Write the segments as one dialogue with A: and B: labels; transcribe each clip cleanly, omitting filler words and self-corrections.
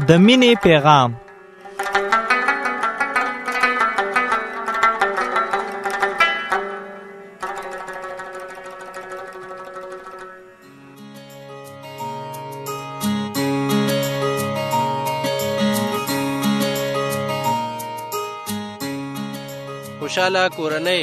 A: د مینې پیغام.
B: خوشاله کورنۍ.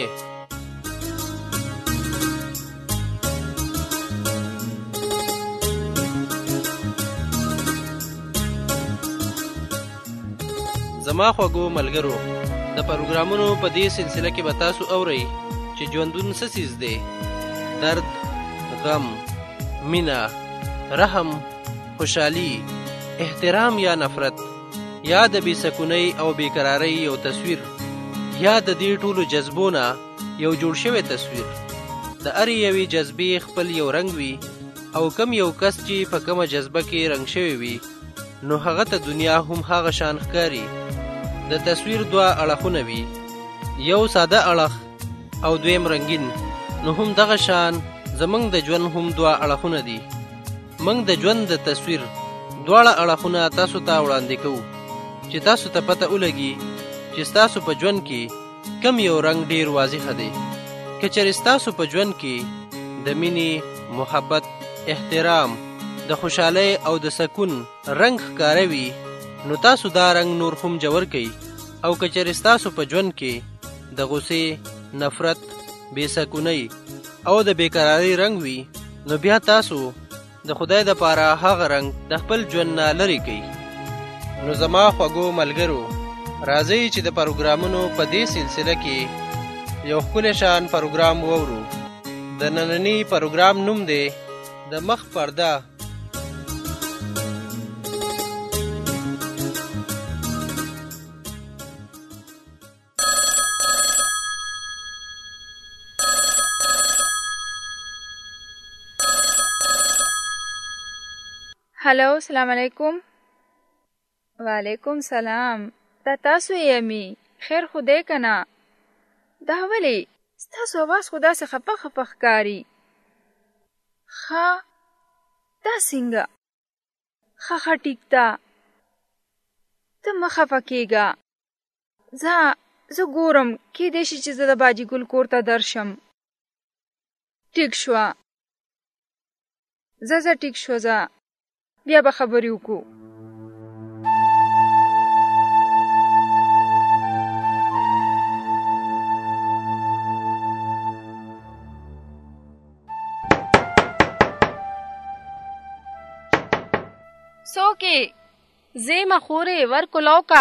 B: زما خوږو ملګرو، د پروګرامونو په دې سلسله کې به تاسو اورئ چې ژوندون څه څیز دی. درد، غم، مینه، رحم، خوشحالي، احترام یا نفرت، یا د بې سکونۍ او بېقرارۍ یو تصویر، یا د دې ټولو جذبو نه یو جوړ شوی تصویر. د هرې یوې جذبې خپل یو رنګ وي، او کم یو کس چې په کومه جذبه کې رنګ شوی وي، نو هغه ته دنیا هم هغه شان ښکاري. د تصویر دوه اړخونه وي، یو ساده اړخ او دویم رنګین. نو هم دغه شان زمونږ د ژوند هم دوه اړخونه دي. موږ د ژوند د تصویر دواړه اړخونه تاسو ته وړاندې کوو چې تاسو ته پته ولګي چې ستاسو په ژوند کې کم یو رنګ ډیر واضح دی. که چېرې ستاسو په ژوند کې د مینې، محبت، احترام، د خوشحالۍ او د سکون رنګ ښکاره وي، نو تاسو دا رنګ نور هم جوړ کړئ. او که چېرې ستاسو په ژوند کې د غصې، نفرت، بې سکونۍ او د بېقرارۍ رنګ وي، نو بیا تاسو د خدای دپاره هغه رنګ د خپل ژوند نه لرې کړئ. نو زما خوږو ملګرو، راځئ چې د پروګرامونو په دې سلسله کې یو ښکلی شان پروګرام وورو. د ننني پروګرام نوم دی د مخ پرده.
C: هلو، سلام علیکم. وعلیکم سلام. دا تاسو یې خیر خو دی که نه؟ دا ولې ستاسو اواز خو داسې خپه خپه ښکاري. ښه، دا څنګه؟ ښه ټیک ده، ته مه خفه کېږه. زه ګورم، کیدای شي چې زه د باجي ګل کور ته درشم. ټیک شوه، زه ټیک شوه، زه بیا به خبرې وکړو.
D: څوکې زیمه خورې ورکلو کا.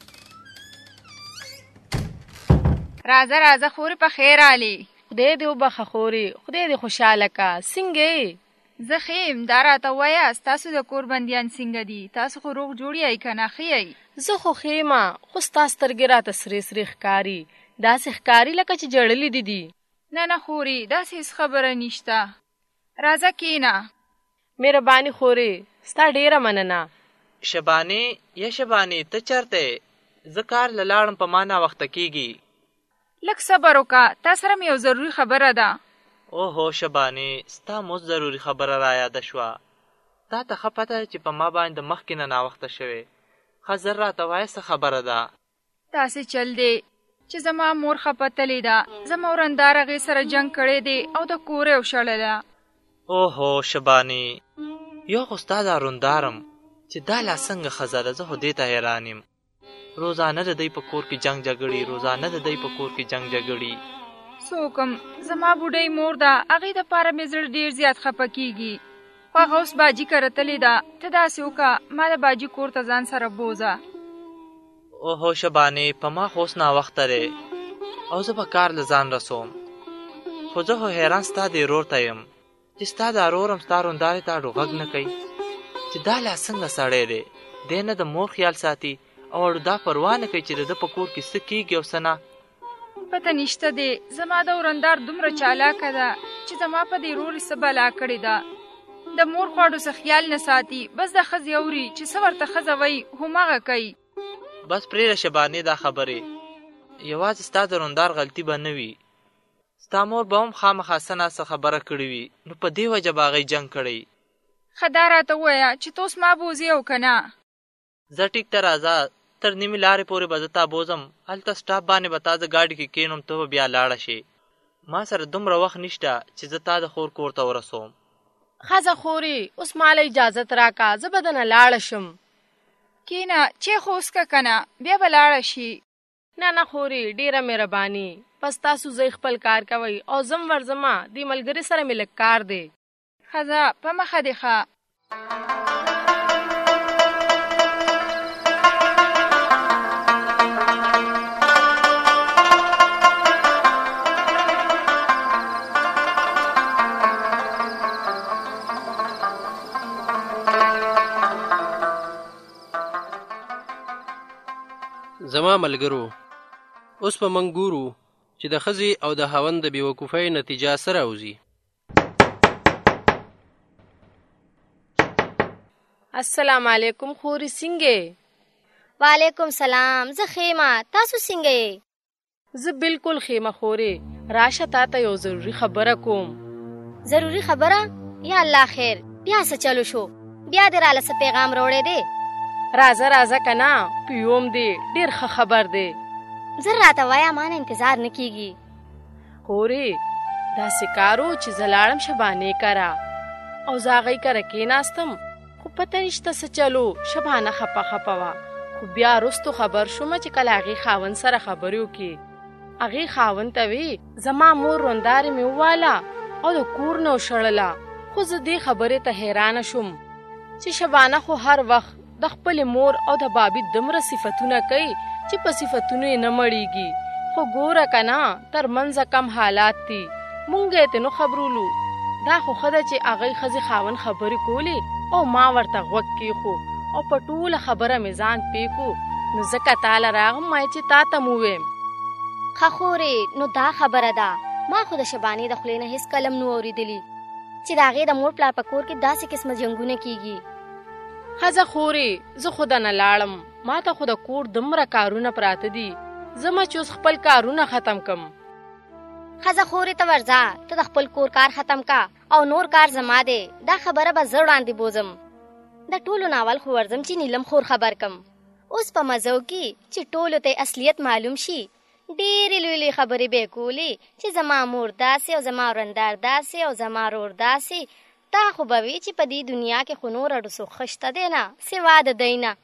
C: راځه خورې په خیر آلی.
D: خدای دې وبخه خورې، خدای دې خوشحاله کا. څنګه یې؟
C: زه ښه یم. دا راته ووایه، ستاسو د کور بندیان څنګه دي؟ تاسو خو روغ جوړ یئ که نه؟ ښه یئ؟
D: زه خو ښه یمه، خو ستا سترګې راته سرې سرې ښکاري، داسې ښکاري لکه چې جړلې دي.
C: نه خورې، داسې هېڅ خبره نشته. راځه کښېنه.
D: مهرباني خورې، ستا ډېره مننه.
A: شبانې یا شبانې، ته چېرته یې؟ زه کار له لاړم، په ما ناوخته کېږي.
C: لږ صبر وکړه، تا سره مې یو ضروري خبره ده.
A: اوهو شبانې، ستا مو ضروري خبره را یاده شوه. تا ته ښه پته چې په ما باندې مخکې نه ناوخته شوې. ښه زر راته وایه څه خبره ده؟
C: داسې چل دی چې زما مور خپه تلې ده. زما ورندار هغې سره جنګ کړی دی او د کور یې وشړله.
A: اوهو شبانې، یو خو ستا دا روندارم چې دا لا څنګه ښځه ده. زه خو دې ته حیران یم. روزانه د دی په کور کې جنګ جګړې، روزانه د دی په کور کې جنګ جګړې.
C: څه وکم، زما بوډۍ مور ده، هغې دپاره مې زړه ډېر زیات خفه کېږي. خو هغه اوس باجي کره تلې ده. ته داسې وکړه، ما د باجي کور ته ځان سره بوځه.
A: اوهو شبانې، په ما خو اوس ناوخته دی او زه به کار له ځان رسوم. خو زه خو حیران ستا دې رور ته یم چې ستا دا رور هم ستا روندارې ته اډو غږ نه کوي چې دا لا څنګه سړی دی. دی نه د مور خیال ساتي او اډو دا پروا نه کوي چې د ده په کور کې څه کېږي او څه نه.
C: پته نشته دی، زما د ورندار دومره چالاکه ده چې زما په دې رور څه بلا کړې ده. د مور خواړو څه خیال نه ساتي، بس د ښځې اوري چې څه ورته ښځه وایي هماغه کوي.
A: بس پرېږده شبانې دا خبرې، یوازې ستا د روندار غلطي به نه وي. ستا مور به هم خامخا څه ناڅه خبره کړې وي، نو په دې وجه به هغې جنګ کړی.
C: ښه دا راته ووایه چې ته اوس ما بوځې او که نه؟
A: زه ټیک ته راځه، تر نیمې لارې پورې به زه تا بوځم. هلته سټاپ باندې به تا زه ګاډي کې کینوم، ته به بیا لاړه شي. ما سره دومره وخت نشته چې زه تا د خور کور ته ورسوم.
D: ښځه خورې اوس ماله اجازت راکا، زه به دنه لاړه شم.
C: کینه چې خو وسکه کنه، بیا به لاړه شي.
D: نه خورې ډیره مهرباني، پس تاسو زه خپل کار کوئ او زم ورځما دې ملګري سره مې لږ کار دی.
C: ښځه په مخه دې ښه.
B: زما ملګرو، اوس په موږ ګورو چې د ښځې او د خاوند د بېوقوفۍ نتیجه څه راوځي.
D: السلام علیکم خورې څنګه؟
E: وعلیکم سلام، زه خیمه، تاسو څنګه یې؟
D: زه بالکل خیمه خورې، راشه تا ته یو ضروري خبره کوم.
E: ضروري خبره؟ یا الله خیر، بیا څه چلو شو؟ بیا دې راله څه پیغام راوړی دی؟
D: راځه کنه، پیوم دی ډیر ښه خبر دی.
E: زر راته وایه، ما نه انتظار نه کیږي.
D: خورې داسې کارو چې زه لاړم شبانې کره او زه هغې کره کېناستم، خو پته نشته څه چلو. شبانه خپه وه، خو بیا وروستو خبر شومه چې کله هغې خاوند سره خبرې وکړي. هغې خاوند ته وی زما مور روندارې مې وواله او د کور نه وشړله. خو زه دې خبرې ته حیرانه شوم چې شبانه خو هر وخت د خپل مور او د بابي دومره صفتونه کوي چې په صفتونو یې نه مړیږي. خو ګوره کنه تر منځه کم حالات دي، مونږ یې ته نو خبرولو. دا خو ښه ده چې هغې ښځې خاوند خبرې کولې او ما ورته غوږ کېښو او په ټوله خبره مې ځان پېکو. نو ځکه تاله راغم ما چې تا ته مو ویم.
E: ښه خورې، نو دا خبره ده، ما خو د شبانې د خولې نه هېڅ کلم نو اورېدلي چې د هغې د مور پلار په کور کې داسې قسمه جنګونه کېږي.
D: ښځه خورې زه خو دنه لاړم، ما ته خو د کور دومره کارونه پراته دي، زما چې اوس خپل کارونه ختم کم.
E: ښځه خورې ته ورځه، ته د خپل کور کار ختم کا او نور کار زما دی. دا خبره به زه وړاندې بوځم، د ټولو ناول خو ورځم چې نیلم خور خبر کم. اوس په مزو کې چې ټولو ته اصلیت معلوم شي، ډېرې لوی خبرې به کولې چې زما مور داسې او زما ورندار داسې او زما رور داسې. دا خو به وي چې په دې دنیا کې خو نور اړو څوک خشته دی نه سوا د دی نه.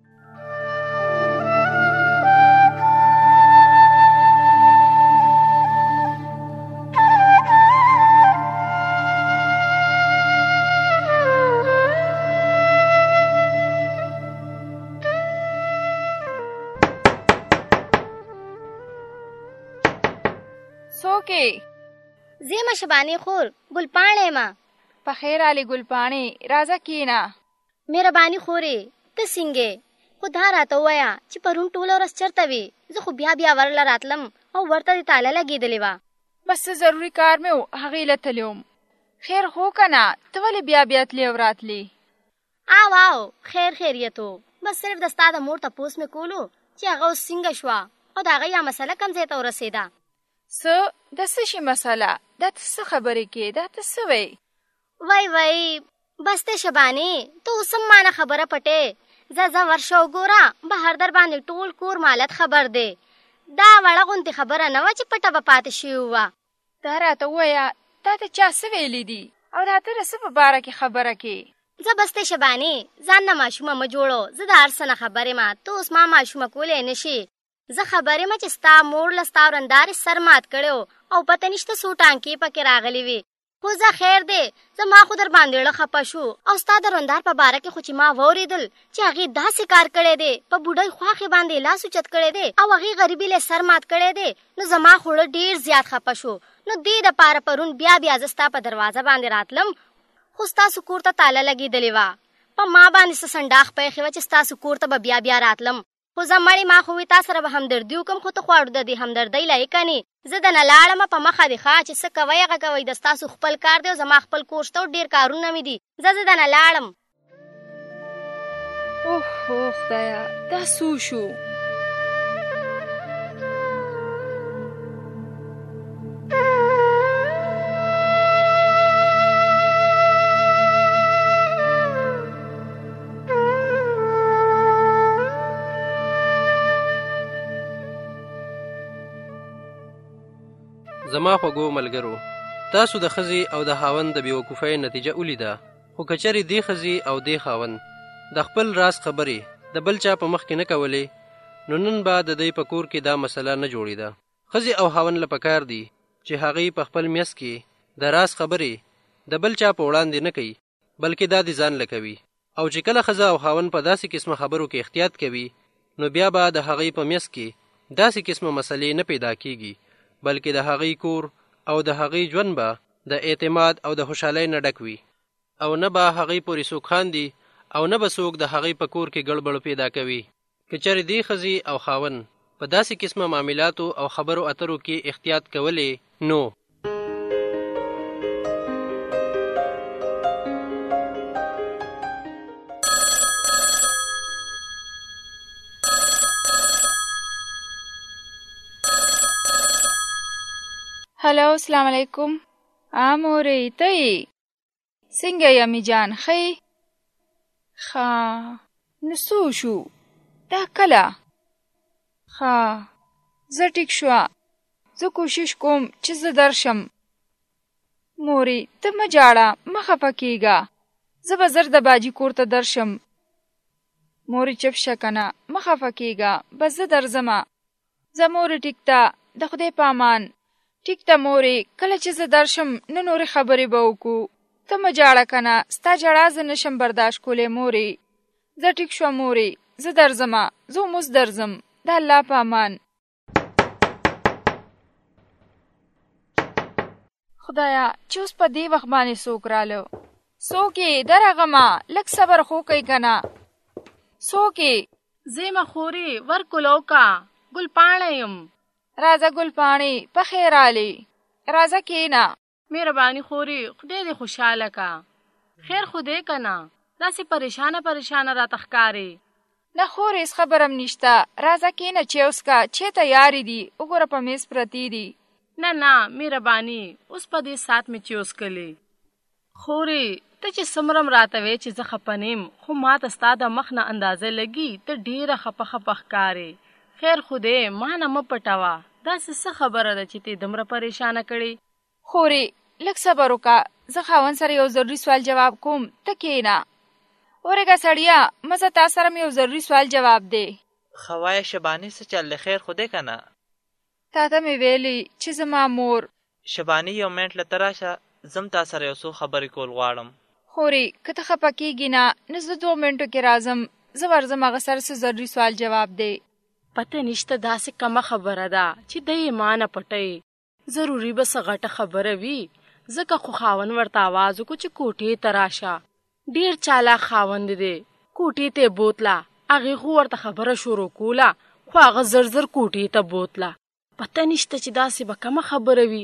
C: څوکې؟
E: زیمه شبانې خور، ګلپاڼې ما.
C: په خیر علي ګلپاڼې، راځه کېنه.
E: مهرباني خورې، ته څنګه؟ خو دا راته ووایه چې پرون ټوله ورځ چېرته وې؟ زه خو بیا ورله راتلم او ورته دې تاله لګېدلې وه.
C: بس څه ضروري کار مې و، هغې له تللی وم. خیر خو که نه، ته ولې بیا تلې او راتلې؟
E: او خیریت و، بس صرف د ستا د مور تپوس مې کولو چې هغه اوس څنګه شوه او د هغې یا مسله کوم ځای ته ورسېده.
C: څه؟ د څه شي مسله؟ دا ته څه خبرې کې؟ دا ته څه وی؟
E: وای بس ته شبانې، ته اوس هم مانه خبره پټې. ځه ورشه وګوره، بهر در باندې ټول کور مالت خبر دی. دا وړه غونتې خبره نه وه چې پټه به پاتې شوې وه.
C: دا راته ووایه، تا ته چا څه ویلي دي او دا ته د څه په باره کې خبره کې؟
E: زه بس ته شبانې ځان نه ماشومه مه جوړو، زه د هر څه نه خبر یم، ته اوس ما ماشومه کولی نه شي. زه خبر یم چې ستا مور له ستا ورندارې سر مات کړی او پته نشته څو ټانکې پکې راغلې وې. خو زه خیر دی، زما خو در باندې زړه خفه شو او ستا د روندار په باره کې خو چې ما واورېدل چې هغې داسې کار کړی دی، په بوډۍ خواښې باندې لاس اوچت کړی دی او هغې غریبي له سر مات کړی دی، نو زما خو زړه ډېر زیات خفه شو. نو دې دپاره پرون بیا زه ستا په دروازه باندې راتلم، خو ستاسو کور ته تاله لګېدلې وه. په ما باندې څه سنډاخ پیښې وه چې ستاسو کور ته به بیا راتلم. خو زه مړې ما خو وي تا سره به همدردي وکړم، خو ته خواړو د دې همدردۍ لایق نه. زه دنه لاړمه، په مخه دې ښه چې څه کوئ هغه کوئ، د ستاسو خپل کار دی او زما خپل کور شته او ډېر کارونه مې دي. زه دنه لاړم.
C: اوه خدایه، دا څو شو؟
B: زما خوږو ملګرو، تاسو د ښځې او د خاوند د بېوقوفۍ نتیجه ولیده، خو که چېرې دې ښځې او دې خاوند د خپل راز خبرې د بل چا په مخ کې نه کولې، نو نن به د دوی په کور کې دا مسله نه جوړېده. ښځې او خاوند له پکار دي چې هغوی په خپل میس کې د راز خبرې د بل چا په وړاندې نه کوي، بلکې دا د ځان له کوي. او چې کله ښځه او خاوند په داسې قسمه خبرو کې احتیاط کوي، نو بیا به د هغوی په میس کې داسې قسمه مسلې نه پیدا کیږي، بلکې د هغوی کور او د هغوی ژوند به د اعتماد او د خوشحالۍ نه ډک وي، او نه به هغوی پورې څوک خاندي او نه به څوک د هغوی په کور کې ګړبړ پیدا کوي. که چېرې دې ښځې او خاوند په داسې قسمه معاملاتو او خبرو اترو کې احتیاط کولی، نو
C: هلو، السلام علیکم. مورې ته یې څنګه یې امی جان؟ ښه یې؟ ښه، نو څو شو؟ دا کله؟ ښه، زه ټیک شوه. زه کوشش کوم چې زه درشم. مورې ته مه جاړه، مه خفه کېږه، زه به زر د باجي کور ته درشم. مورې چپ شه که نه، مه خفه کېږه، بس زه درځمه. زه مورې ټیک ته، د خدای په امان. ټیک ته مورې، کله چې زه درشم نو نورې خبرې به وکړو. ته مه جاړه که نه، ستا ژړا زه نشم برداشت کولی مورې. زه ټیک شوه مورې، زه درځمه، زه اوس درځم. د الله په امان. خدایا چې اوس په دې وخت باندې څوک راله؟ څوک یې؟ درغمه، لږ صبر خو کوئ که نه. څوک یې؟
D: زه یم خورې، ورکلو کا، ګل پاڼه یم.
C: راځه ګل پاڼې، په خیر رالی، راځه کېنه.
D: مهرباني خورې، خدای دې خوشحاله کا. خیر خو دی که نه؟ داسې پریشانه پریشانه راته ښکارې.
C: نه خورې، هېڅ خبر هم نشته. راځه کېنه، چای وڅښه، چای تیارې دي، وګوره په میز پرتې دي.
D: نه نه مهرباني، اوس په دې ساعت مې چای وڅښلې. خورې ته چې څومره راته وې چې زه خفه نیم، خو ما ته ستا د مخ نه اندازه لګي ته ډېره خفه خفه ښکارې. خیر خو دی، ما نه مه پټوه. داسې څه خبره ده چې ته دومره پریشانه کړې؟
C: خورې لږ صبر وکړه، زه خاوند سره یو ضروري سوال جواب کوم، ته کښېنه. ورېږه سړیه، مزه تا سره مې یو ضروري سوال جواب دی.
A: ښه وایه شباني، څه چل دی؟ خیر خو دی که نه؟
C: تا ته مې ویلي چې زما مور.
A: شباني یو منټ له ته راشه، زم تا سره یو څو خبرې کول غواړم.
C: خورې که ته خفه کېږي نه، نو زه 2 منټو کې راځم. زه ورځم، هغه سره څه ضروري سوال جواب دی.
D: پته نشته داسې کمه خبره ده چې دی یې ما نه پټوي. ضروري به څه غټه خبره وي، ځکه خو خاوند ورته آواز وکړو چې کوټې ته راشه. ډېر چالاک خاوند دی، کوټې ته یې بوتله. هغې خو ورته خبره شروع کوله، خو هغه زر زر کوټې ته بوتله. پته نشته چې داسې به کمه خبره وي.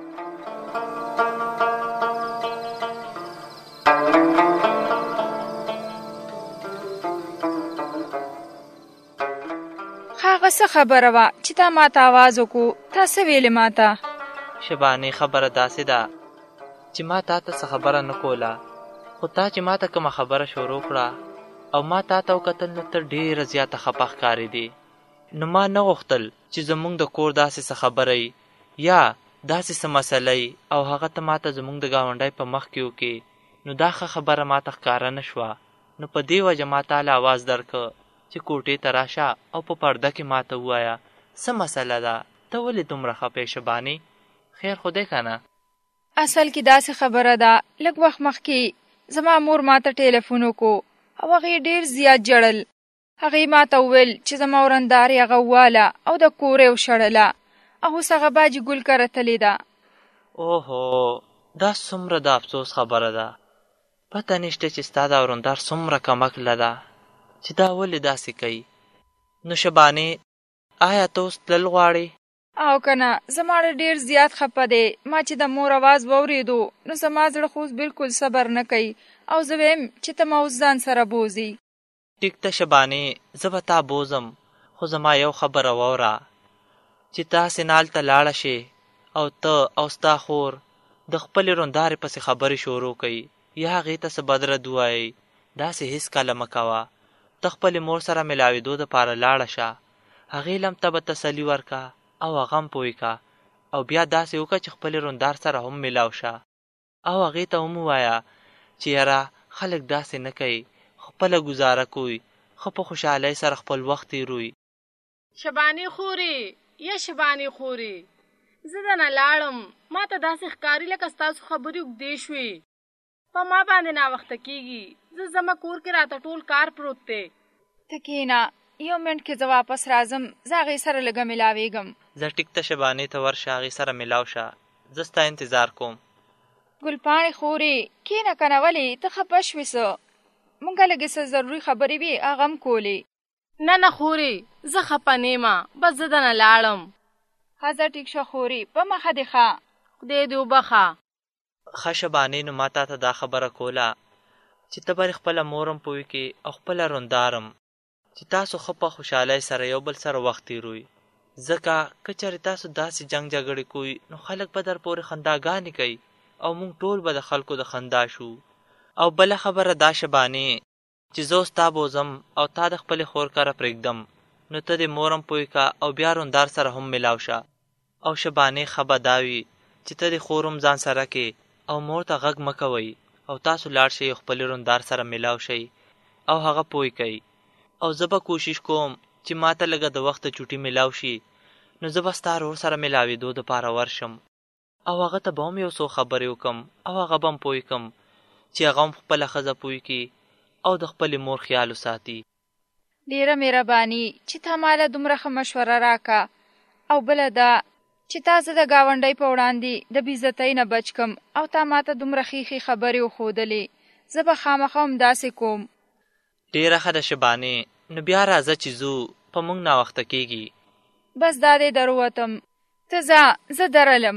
C: هغه څه خبره وه چې تا ما ته آواز وکړو؟ تا څه ویلې ما ته؟
A: شباني خبره داسې ده چې ما تا ته څه خبره نه کوله، خو تا چې ما ته کومه خبره شروع کړه او ما تا ته وکتل، نو ته ډېره زیاته خفه ښکارېدې. نو ما نه غوښتل چې زموږ د کور داسې څه خبره یا داسې څه مسله او هغه ته ما ته زموږ د ګاونډی په مخ کې وکړې، نو دا ښه خبره ما ته ښکاره نه شوه. نو په دې وجه ما تاله آواز درکړه چې کوټې ته راشه او په پرده کې ما ته ووایه څه مسله ده، ته ولې دومره خفه یې شباني؟ خیر خو دی که نه؟
C: اصل کې داسې خبره ده، لږ وخت مخکې زما مور ما ته ټیلیفون وکړو او هغې ډېر زیات ژړل. هغې ما ته وویل چې زما ورندار یې هغه وواله او د کور یې وشړله او اوس هغه باجي ګل کره تلې ده.
A: اوهو، دا څومره د افسوس خبره ده. پته نشته چې ستا دا ورندار څومره کمکله ده چې دا ولې داسې کوي. نو شبانې، آیا ته اوس تلل غواړې؟
C: او که نه، زما ډېر زیات خفه دی. ما چې د مور اواز واورېدو نو زما زړه خو اوس بلکل صبر نه کوي او زه ویم چې ته ما اوس ځان سره بوځي.
A: ټیک ته شبانې، زه به تا بوځم، خو زما یو خبره واوره چې تاسې نه هلته لاړه شې او ته او ستا خور د خپلې رندارې پسې خبرې شروع کوي یا هغې ته څه بد رد ووایي. داسې هېڅکله مه کوه. ته خپلې مور سره ملاوېدو دپاره لاړه شه، هغې لم ته به تسلي ورکه او هغه هم پوه که او بیا داسې وکړه چې خپل روندار سره هم ملاو شه او هغې ته هم ووایه چې یاره خلک داسې نه کوي، خپله ګزاره کوي، ښه په خوشحالۍ سره خپل وخت تېروي.
D: شباني خورې یا شباني خورې، زه دنه لاړم، ما ته داسې ښکاري لکه ستاسو خبرې اوږدې شوې. په ما باندې ناوخته کېږي، زه زما کور کې راته ټول کار پروت دی.
C: ته کښېنه، یو منټ کې زه واپس راځم، زه هغې سره لږه ملاوېږم.
A: زه ټیک ته شبانې ته ورشه، هغې سره ملاو شه، زه ستا انتظار کوم.
C: ګلپاڼې خورې کښېنه که نه، ولې ته خفه شوې څه؟ مونږه لږې څه ضروري خبرې وې هغه هم کولې.
D: نه نه خورې، زه خفه نه یم، بس زه دنه لاړم.
C: ښځه ټیک شه خورې، په مخه دې ښه.
D: خدای دې وبخه.
A: ښه شبانې، نو ما تا ته دا خبره کوله چې ته به خپله مورم پوه کې او خپله روندارم چې تاسو ښه په خوشحالۍ سره یو بل سره وخت تېروئ. ځکه که چېرې تاسو داسې جنګ جګړې کوئ نو خلک به در پورې خنداګانې کوي او موږ ټول به د خلکو د خندا شو. او بله خبره دا شبانې چې زه ستا بوزم او تا د خپلې خور کره پرېږدم، نو ته د مورم پوه که او بیا روندار سره هم ملاو شه. او شبانې ښه به دا وي چې ته د خورم ځان سره کې او مور ته غږ مه کوئ او تاسو لاړ شئ خپل روندار سره ملاو شئ او هغه پوه کوي. او زه به کوشش کوم چې ما ته لږه د وخت چوټي ملاو شي، نو زه به ستا ورور سره ملاوېدو دپاره ورشم او هغه ته به هم یو څو خبرې وکم او هغه به هم پوه کم چې هغه هم خپله ښځه پوه کړي او د خپلې مور خیال وساتي.
C: ډېره مهرباني چې تا ماله دومره ښه مشوره راکه. او بله ده چې تا زه د ګاونډۍ په وړاندې د بېعزتۍ نه بچ کم او تا ما ته دومره ښې خبرې وښودلې، زه به خامخا هم داسې کوم.
A: ډېره ښه ده شبانې، نو بیا راځه چې ځو، په موږ ناوخته کېږي.
C: بس دا دی در ووتم، ته ځه، زه درلم.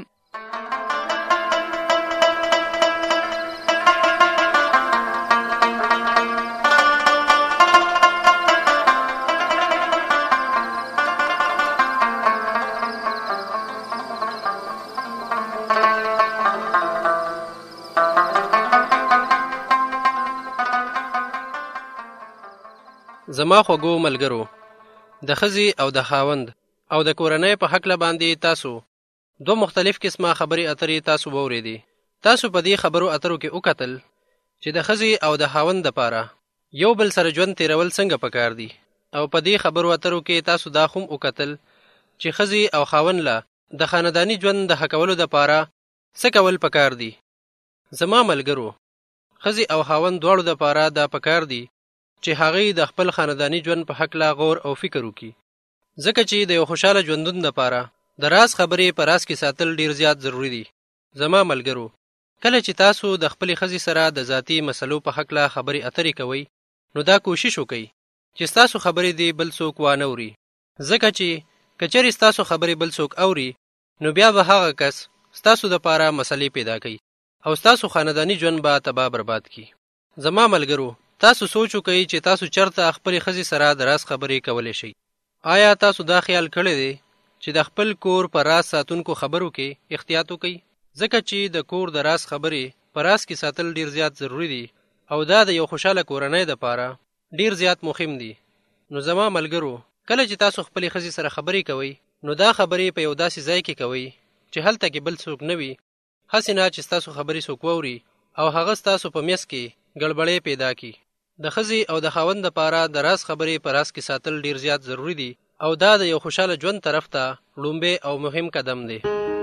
B: زما خوږو ملګرو، د ښځې او د خاوند او د کورنۍ په هکله باندې تاسو دوه مختلف قسمه خبرې اترې تاسو واورېدې. تاسو په دې خبرو اترو کې وکتل چې د ښځې او د خاوند دپاره یو بل سره ژوند تېرول څنګه پکار دي، او په دې خبرو اترو کې تاسو دا هم وکتل چې ښځې او خاوند له د خانداني ژوند د ښه کولو دپاره څه کول پکار دي. زما ملګرو، ښځې او خاوند دواړو دپاره دا پکار دي چې هغوی د خپل خانداني ژوند په هکله غور او فکر وکړي، ځکه چې د یو خوشحاله ژوندون دپاره د راز خبرې په راز کې ساتل ډیر زیات ضروری دي. زما ملګرو، کله چې تاسو د خپلې ښځې سره د ذاتي مسلو په هکله خبرې اترې کوئ، نو دا کوشش وکئ چې ستاسو خبرې دې بل څوک وانه اوري، ځکه چې که چېرې ستاسو خبرې بل څوک اوري نو بیا به هغه کس ستاسو دپاره مسلې پیدا کوي او ستاسو خانداني ژوند به تباه برباد کړي. زما ملګرو، تاسو سوچ وکئ چې تاسو چرته خپلې ښځې سره د راز خبرې کولی شئ. آیا تاسو دا خیال کړی دی چې د خپل کور په راز ساتونکو خبرو کې احتیاط وکئ، ځکه چې د کور د راز خبرې په راز کې ساتل ډیر زیات ضروری دي او دا د یو خوشاله کورنۍ دپاره ډیر زیات مهم دي. نو زما ملګرو، کله چې تاسو خپلې ښځې سره خبرې کوئ نو دا خبرې په یو داسې ځای کې کوئ چې هلته کې بل څوک نه وي، هسې نه چې ستاسو خبرې څوک واوري او هغه ستاسو په میس کې ګړبړې پیدا کړي. د ښځې او د خاوند دپاره د راز خبرې په راز کې ساتل ډیر زیات ضروری دي او دا د یو خوشاله ژوند طرف ته لومبی او مهم قدم دی.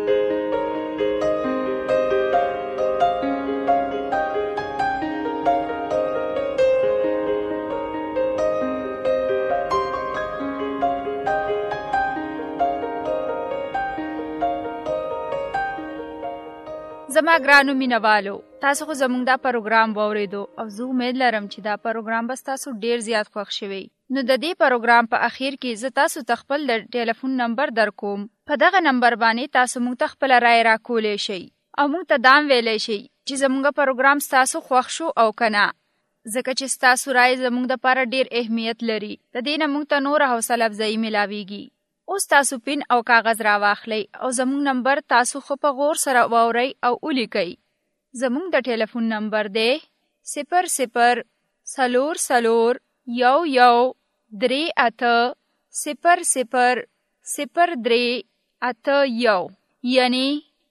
C: زما ګرانو مینوالو، تاسو خو زموږ دا پروګرام واورېدو او زه امید لرم چې دا پروګرام به ستاسو ډیر زیات خوښ شوی. نو د دې پروګرام په اخیر کې زه تاسو ته خپل د ټلیفون نمبر درکوم. په دغه نمبر باندې تاسو موږ ته خپله رایه راکولی شئ او موږ ته دا هم ویلی شئ چې زموږ پروګرام ستاسو خوښ شو او که نه، ځکه چې ستاسو رایې زموږ دپاره ډیر اهمیت لري. د دې نه موږ ته نوره حوصله افزایي میلاویږي. اوس تاسو پین او کاغذ راواخلئ او زموږ نمبر تاسو خو په غور سره واورئ او ولیکئ. زموږ د ټلیفون نمبر دی 00-4-4-1-1-3-8-0-0-3-8-1. یعنی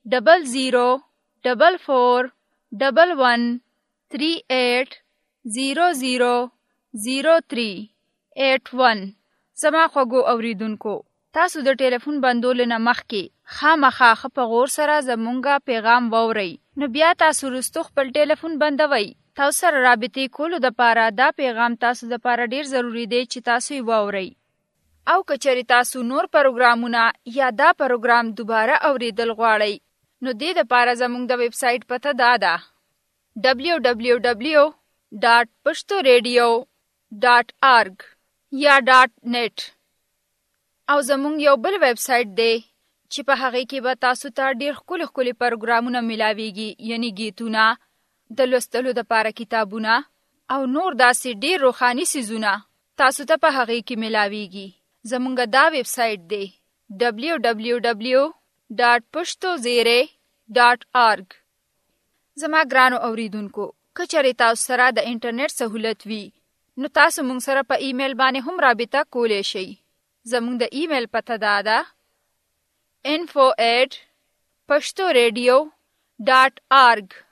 C: 00441138000381. زما خوږو اوریدونکو، تاسو د ټلیفون بندولو نه مخکې خامخا ښه په غور سره زمونږه پیغام واورئ. نو بیا تاسو وروستو خپل ټلیفون بندوئ. تاسو سره رابطې کولو دپاره دا پیغام تاسو دپاره ډیر ضروری دی چې تاسو یې واورئ. او که چېرې تاسو نور پروګرامونه یا دا پروګرام دوباره اوریدل غواړئ، نو دې دپاره زموږ د ویب سایټ پته دا ده www.pashtoradio.org یا .net. او زموږ یو بل ویب سایټ دی چې په هغې کې به تاسو ته ډېر ښکلي پروګرامونه ملاویږي، یعنی گیتونه، د لوستلو دپاره کتابونه او نور داسې ډېر روحاني څیزونه تاسو ته په هغې کې ملاویږي. زموږ دا ویب سایټ دی www.pashtozaire.org. زما ګرانو اوریدونکو، که چېرې تاسو سره د انټرنیټ سهولت وي، نو تاسو موږ سره په ایمیل باندې هم رابطه کولی شئ. زموږ د ایمیل پته دا ده info@pashtoradio.org.